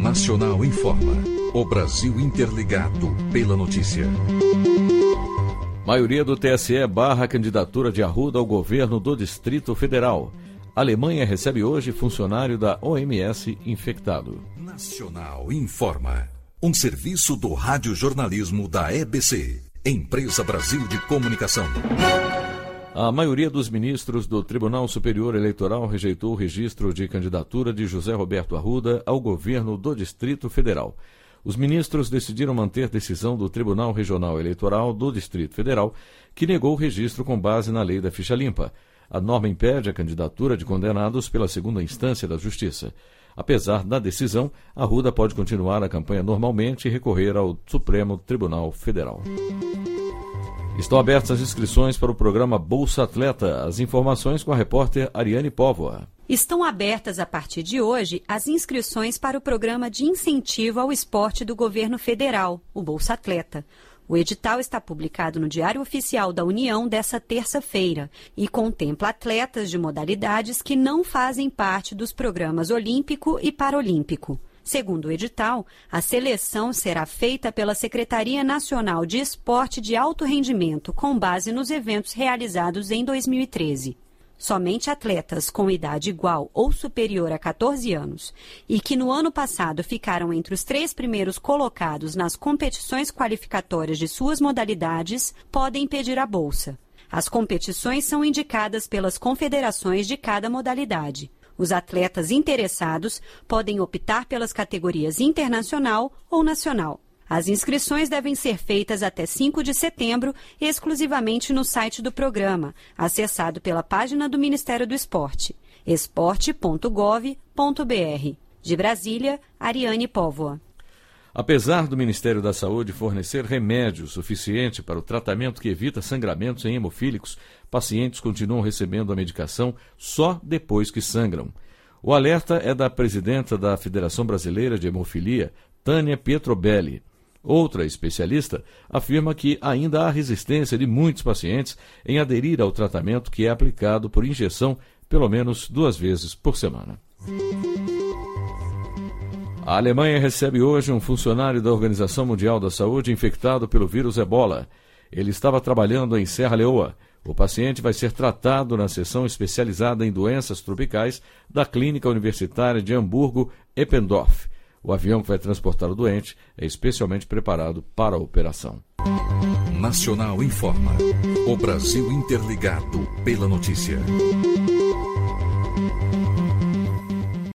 Nacional informa. O Brasil interligado pela notícia. Maioria do TSE barra a candidatura de Arruda ao governo do Distrito Federal. A Alemanha recebe hoje funcionário da OMS infectado. Nacional informa. Um serviço do radiojornalismo da EBC, Empresa Brasil de Comunicação. A maioria dos ministros do Tribunal Superior Eleitoral rejeitou o registro de candidatura de José Roberto Arruda ao governo do Distrito Federal. Os ministros decidiram manter decisão do Tribunal Regional Eleitoral do Distrito Federal, que negou o registro com base na lei da ficha limpa. A norma impede a candidatura de condenados pela segunda instância da Justiça. Apesar da decisão, Arruda pode continuar a campanha normalmente e recorrer ao Supremo Tribunal Federal. Estão abertas as inscrições para o programa Bolsa Atleta. As informações com a repórter Ariane Póvoa. Estão abertas a partir de hoje as inscrições para o programa de incentivo ao esporte do governo federal, o Bolsa Atleta. O edital está publicado no Diário Oficial da União desta terça-feira e contempla atletas de modalidades que não fazem parte dos programas Olímpico e Paralímpico. Segundo o edital, a seleção será feita pela Secretaria Nacional de Esporte de Alto Rendimento, com base nos eventos realizados em 2013. Somente atletas com idade igual ou superior a 14 anos e que no ano passado ficaram entre os 3 primeiros colocados nas competições qualificatórias de suas modalidades podem pedir a bolsa. As competições são indicadas pelas confederações de cada modalidade. Os atletas interessados podem optar pelas categorias internacional ou nacional. As inscrições devem ser feitas até 5 de setembro, exclusivamente no site do programa, acessado pela página do Ministério do Esporte, esporte.gov.br. De Brasília, Ariane Póvoa. Apesar do Ministério da Saúde fornecer remédio suficiente para o tratamento que evita sangramentos em hemofílicos, pacientes continuam recebendo a medicação só depois que sangram. O alerta é da presidenta da Federação Brasileira de Hemofilia, Tânia Pietrobelli. Outra especialista afirma que ainda há resistência de muitos pacientes em aderir ao tratamento que é aplicado por injeção pelo menos 2 vezes por semana. A Alemanha recebe hoje um funcionário da Organização Mundial da Saúde infectado pelo vírus Ebola. Ele estava trabalhando em Serra Leoa. O paciente vai ser tratado na seção especializada em doenças tropicais da Clínica Universitária de Hamburgo-Eppendorf. O avião que vai transportar o doente é especialmente preparado para a operação. Nacional informa. O Brasil interligado pela notícia.